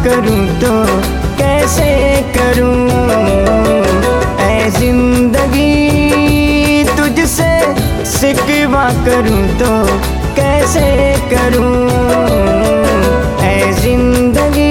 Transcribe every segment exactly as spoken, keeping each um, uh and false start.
करूं तो कैसे करूं। ऐ जिंदगी तुझसे शिकवा करूं तो कैसे करूं। ऐ जिंदगी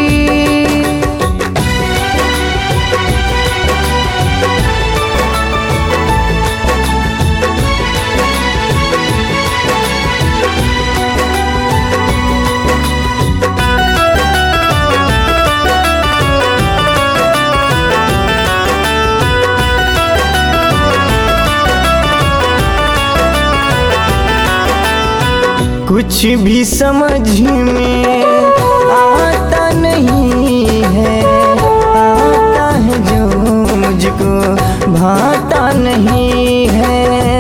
कुछ भी समझ में आता नहीं है, आता है जो मुझको भाता नहीं है।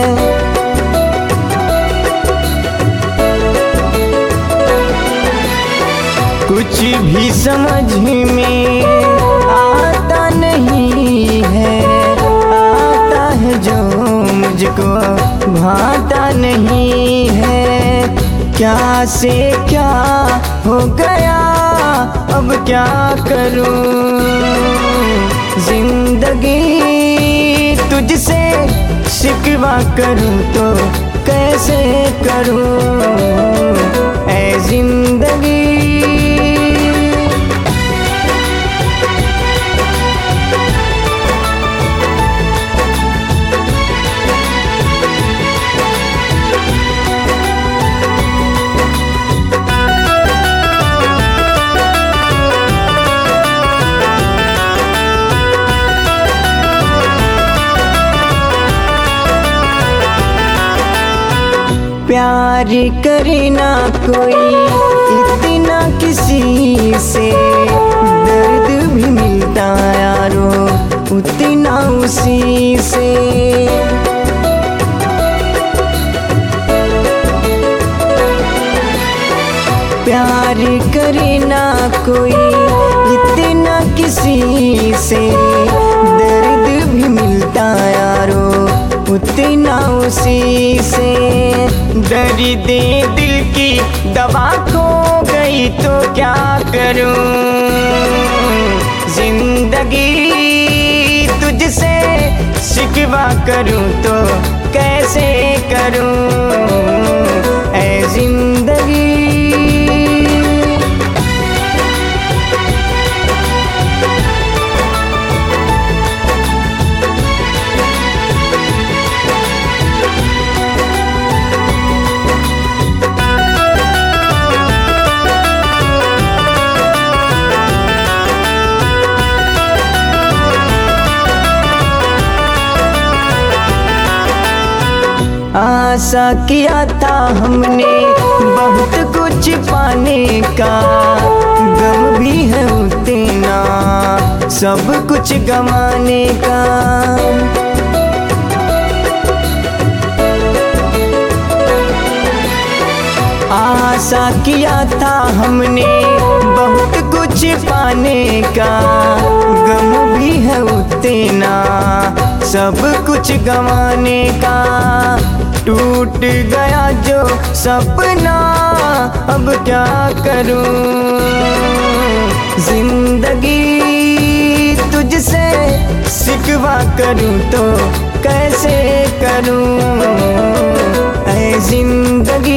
कुछ भी समझ में आता नहीं है, आता है जो मुझको भाता नहीं है। क्या से क्या हो गया अब क्या करूं। जिंदगी तुझसे शिकवा करूं तो कैसे करूं। ऐ जिंदगी प्यार करे ना कोई इतना किसी से, दर्द भी मिलता यारो उतना उसी से। प्यार करे ना कोई इतना किसी से, दर्द भी मिलता यारो उतना उसी से। दर्द दिल की दवा खो गई तो क्या करूं। जिंदगी तुझसे शिकवा करूं तो कैसे करूं। ऐ जिंदगी आशा किया था हमने बहुत कुछ पाने का, गम भी है उतना सब कुछ गंवाने का। आशा किया था हमने बहुत कुछ पाने का, गम भी है उतना सब कुछ गंवाने का। टूट गया जो सपना अब क्या करूं। जिंदगी तुझसे शिकवा करूं तो कैसे करूं। ऐ जिंदगी